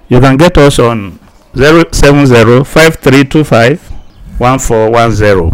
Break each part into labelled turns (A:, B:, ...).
A: You can get us on 070-5325-1410.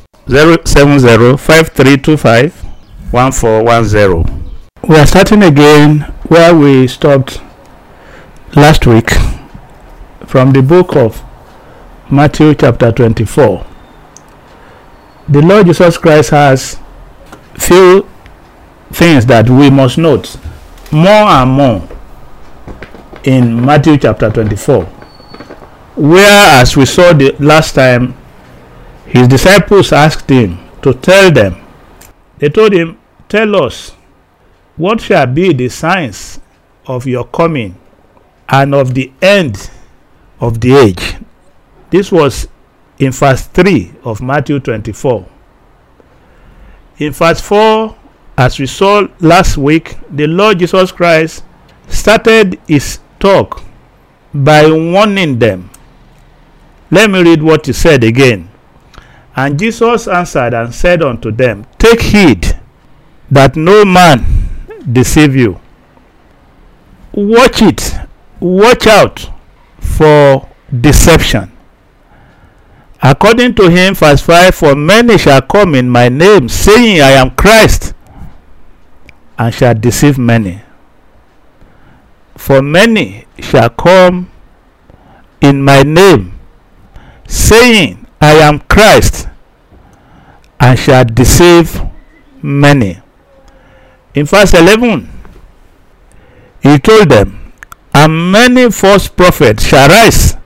A: 070-5325-1410. We are starting again where we stopped last week from the book of Matthew chapter 24. The Lord Jesus Christ has few things that we must note more and more in Matthew chapter 24, where, as we saw the last time, his disciples asked him to tell them. They told him, "Tell us, what shall be the signs of your coming and of the end of the age?" This was in verse 3 of Matthew 24. In verse 4, as we saw last week, the Lord Jesus Christ started his talk by warning them. Let me read what he said again. "And Jesus answered and said unto them, Take heed that no man deceive you. Watch out for deception. According to him," verse 5, "For many shall come in my name, saying, I am Christ, and shall deceive many. For many shall come in my name, saying, I am Christ, and shall deceive many." In verse 11, he told them, "And many false prophets shall rise,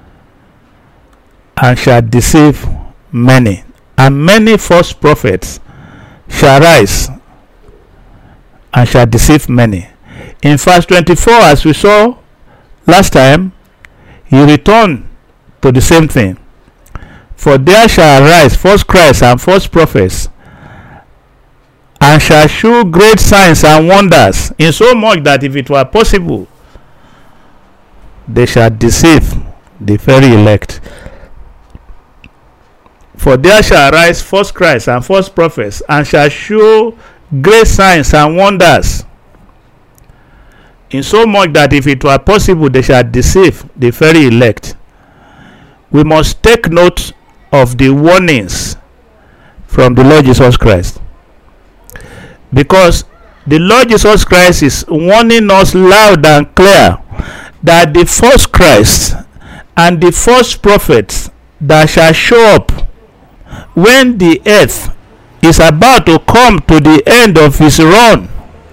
A: and shall deceive many." And many false prophets shall rise, and shall deceive many. In verse 24, as we saw last time, he returned to the same thing. "For there shall arise false Christs and false prophets, and shall shew great signs and wonders, insomuch that if it were possible, they shall deceive the very elect." "For there shall arise false Christs and false prophets, and shall shew great signs and wonders, insomuch that if it were possible, they shall deceive the very elect." We must take note of the warnings from the Lord Jesus Christ, because the Lord Jesus Christ is warning us loud and clear that the false Christ and the false prophets that shall show up when the earth is about to come to the end of his run,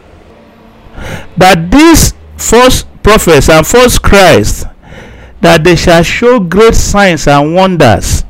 A: that these false prophets and false Christs, that they shall show great signs and wonders.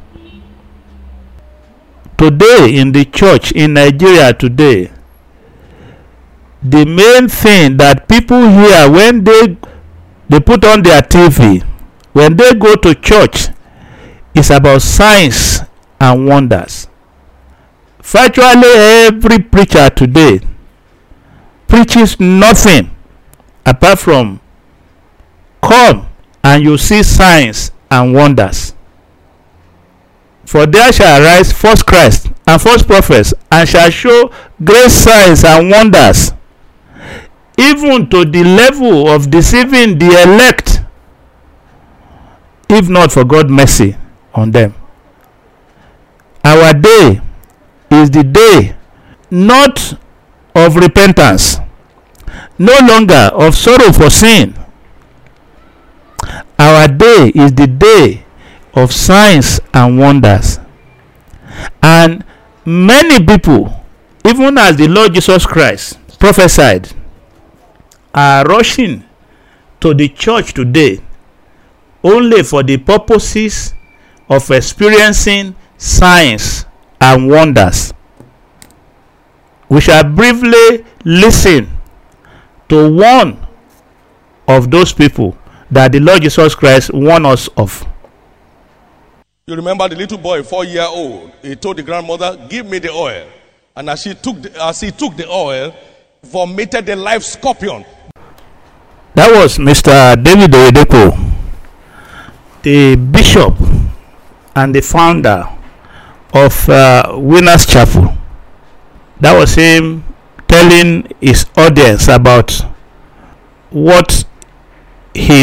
A: Today in the church in Nigeria today, the main thing that people hear when they put on their TV, when they go to church, is about signs and wonders. Virtually every preacher today preaches nothing apart from, "Come and you see signs and wonders. For there shall arise false Christs and false prophets, and shall show great signs and wonders, even to the level of deceiving the elect, if not for God's mercy on them." Our day is the day not of repentance, no longer of sorrow for sin. Our day is the day of signs and wonders. And many people, even as the Lord Jesus Christ prophesied, are rushing to the church today only for the purposes of experiencing signs and wonders. We shall briefly listen to one of those people that the Lord Jesus Christ warned us of.
B: You remember the little boy, 4-year-old, he told the grandmother, "Give me the oil." And as he took the oil, vomited the live scorpion.
A: That was Mr. David Oyedepo, the bishop and the founder of Winners Chapel. That was him telling his audience about what his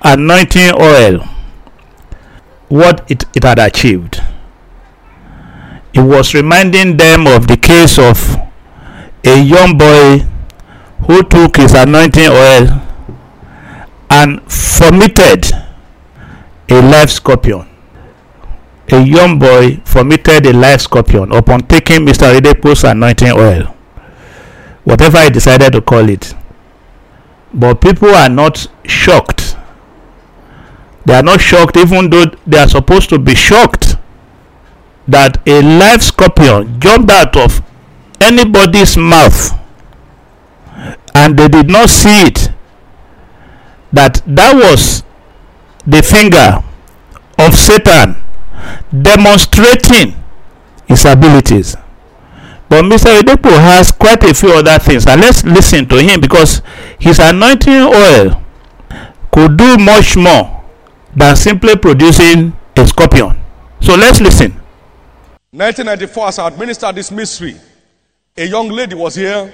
A: anointing oil what it had achieved. It was reminding them of the case of a young boy who took his anointing oil and vomited a live scorpion. A young boy vomited a live scorpion upon taking Mr. Oyedepo's anointing oil, whatever he decided to call it. But people are not shocked. They are not shocked, even though they are supposed to be shocked that a live scorpion jumped out of anybody's mouth and they did not see it, that was the finger of Satan demonstrating his abilities. But Mr. Oyedepo has quite a few other things, and let's listen to him, because his anointing oil could do much more than simply producing a scorpion. So let's listen.
B: 1994, as I administered this mystery, a young lady was here.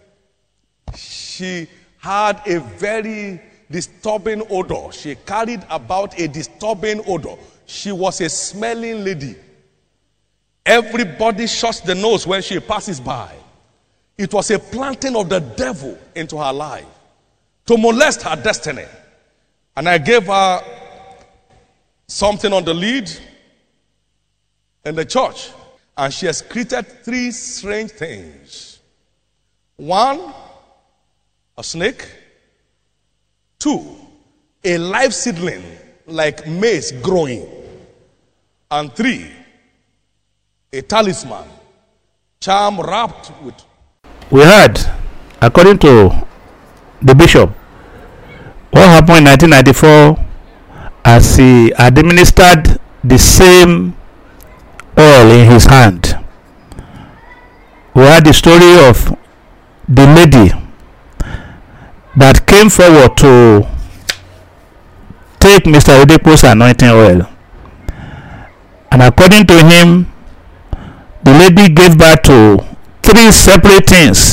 B: She had a very disturbing odor. She carried about a disturbing odor. She was a smelling lady. Everybody shuts the nose when she passes by. It was a planting of the devil into her life to molest her destiny. And I gave her something on the lead in the church, and she has created 3 strange things. 1, a snake. 2, a live seedling like maize growing. And 3, a talisman, charm wrapped with.
A: We heard, according to the bishop, what happened in 1994 as he administered the same oil in his hand. We had the story of the lady that came forward to take Mr. Oyedepo's anointing oil. And according to him, the lady gave birth to 3 separate things.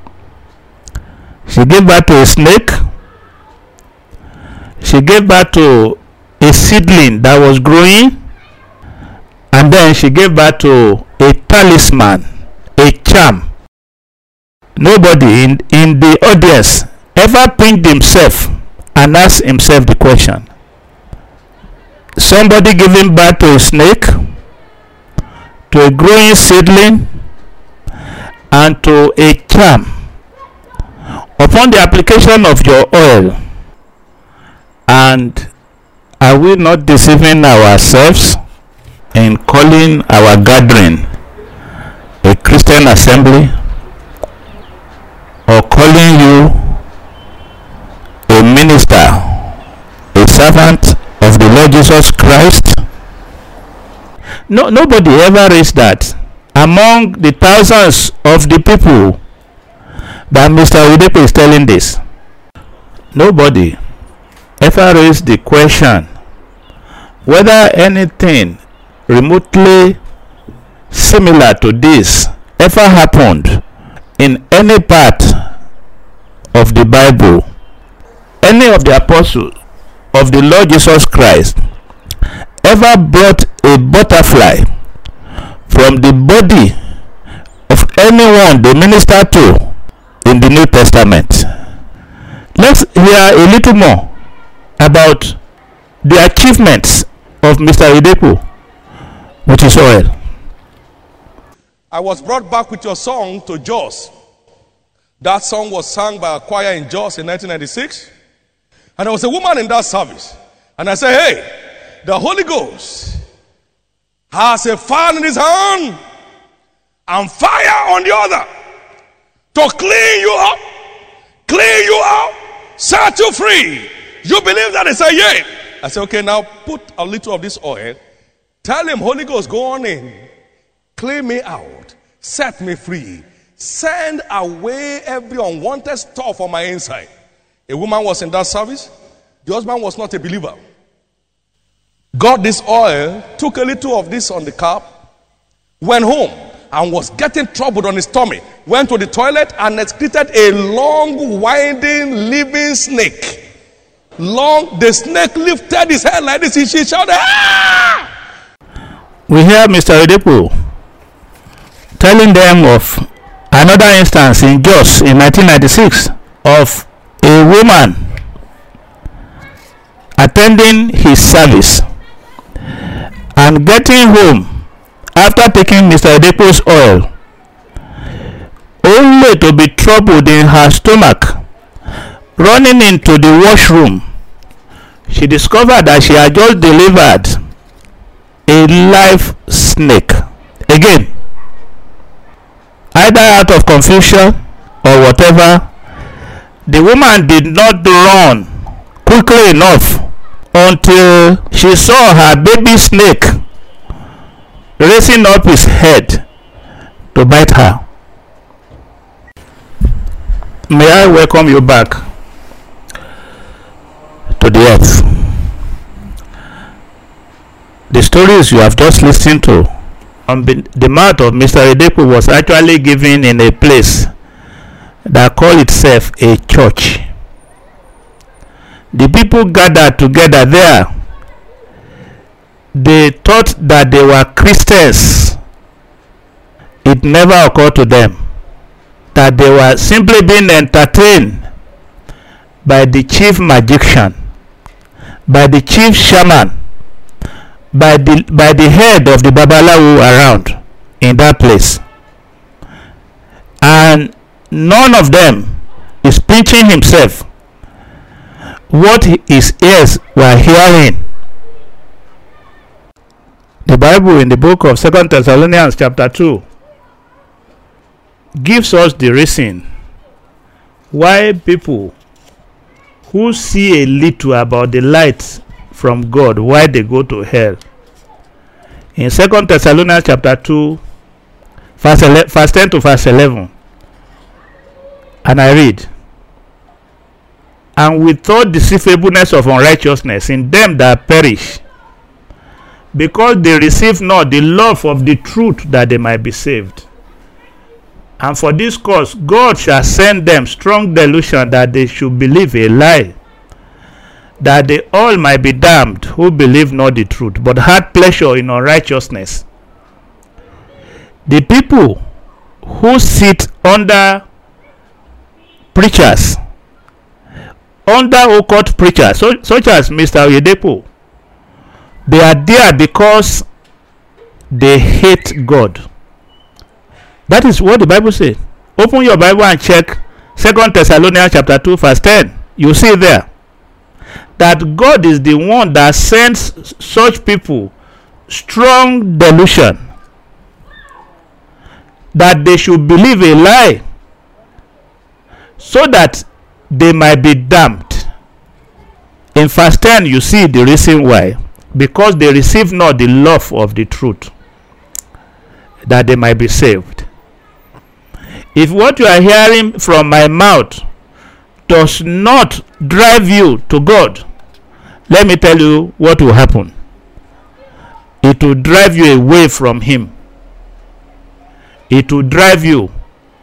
A: She gave birth to a snake. She gave birth to a seedling that was growing. And then she gave birth to a talisman, a charm. Nobody in the audience ever pinned himself and asked himself the question: somebody giving birth to a snake, to a growing seedling, and to a charm, upon the application of your oil, and are we not deceiving ourselves in calling our gathering a Christian assembly, or calling you a minister, a servant of the Lord Jesus Christ? No, nobody ever raised that among the thousands of the people that Mr. Oyedepo is telling this. Nobody ever raised the question whether anything remotely similar to this ever happened in any part of the Bible. Any of the apostles of the Lord Jesus Christ ever brought a butterfly from the body of anyone they minister to in the New Testament? Let's hear a little more about the achievements of Mr. Oyedepo with his oil.
B: I was brought back with your song to Jos. That song was sung by a choir in Jos in 1996. And there was a woman in that service. And I said, hey, the Holy Ghost has a fan in his hand and fire on the other to clean you up, set you free. You believe that? He said, yeah. I said, okay, now put a little of this oil. Tell him, Holy Ghost, go on in. Clean me out. Set me free. Send away every unwanted stuff on my inside. A woman was in that service. The husband was not a believer. Got this oil, took a little of this on the cup, went home and was getting troubled on his tummy. Went to the toilet and excreted a long, winding, living snake long, the snake lifted his head like this. She shouted, "Ah!"
A: We hear Mr. Oyedepo telling them of another instance in Jos in 1996 of a woman attending his service and getting home after taking Mr. Oyedepo's oil, only to be troubled in her stomach. Running into the washroom, she discovered that she had just delivered a live snake. Again, either out of confusion or whatever, the woman did not run quickly enough until she saw her baby snake raising up his head to bite her. May I welcome you back to the earth. The stories you have just listened to on the mouth of Mr. Oyedepo was actually given in a place that called itself a church. The people gathered together there. They thought that they were Christians. It never occurred to them that they were simply being entertained by the chief magician, by the chief shaman, by the head of the Babalawo around in that place. And none of them is pinching himself what his ears were hearing. The Bible in the book of 2 Thessalonians chapter 2 gives us the reason why people who see a little about the light from God, why they go to hell. In 2 Thessalonians chapter 2 verse 10 to verse 11, and I read, "And we thought deceivableness of unrighteousness in them that perish, because they receive not the love of the truth that they might be saved. And for this cause God shall send them strong delusion that they should believe a lie, that they all might be damned who believe not the truth, but had pleasure in unrighteousness." The people who sit under preachers, under occult preachers, such as Mr. Oyedepo, they are there because they hate God. That is what the Bible says. Open your Bible and check 2 Thessalonians chapter 2 verse 10. You see there that God is the one that sends such people strong delusion that they should believe a lie so that they might be damned. In verse 10 you see the reason why. Because they receive not the love of the truth, that they might be saved. If what you are hearing from my mouth does not drive you to God, let me tell you what will happen. It will drive you away from Him. It will drive you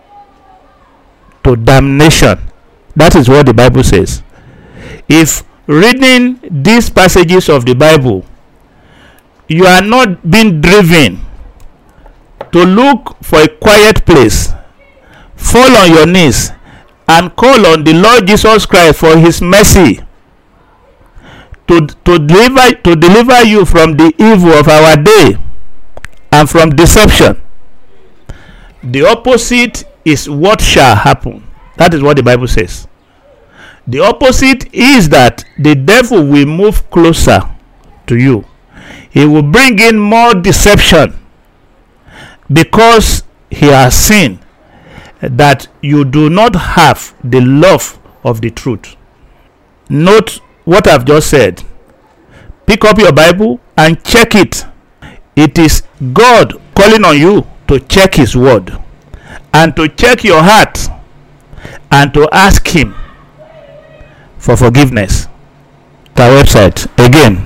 A: to damnation. That is what the Bible says. If reading these passages of the Bible, you are not being driven to look for a quiet place, fall on your knees and call on the Lord Jesus Christ for His mercy to deliver you from the evil of our day and from deception, the opposite is what shall happen. That is what the Bible says. The opposite is that the devil will move closer to you. He will bring in more deception because he has seen that you do not have the love of the truth. Note what I've just said. Pick up your Bible and check it. It is God calling on you to check His word and to check your heart and to ask Him for forgiveness. Our website again,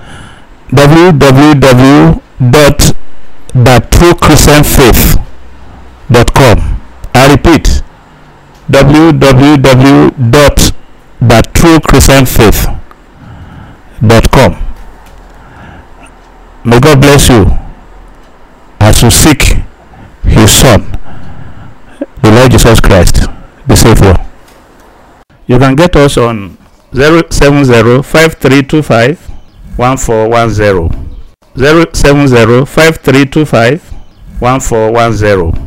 A: www.thetruechristianfaith.com. I repeat, www.thetruechristianfaith.com. May God bless you as you seek His Son, the Lord Jesus Christ, the Savior. You can get us on 070-5325-1410. 070-5325-1410.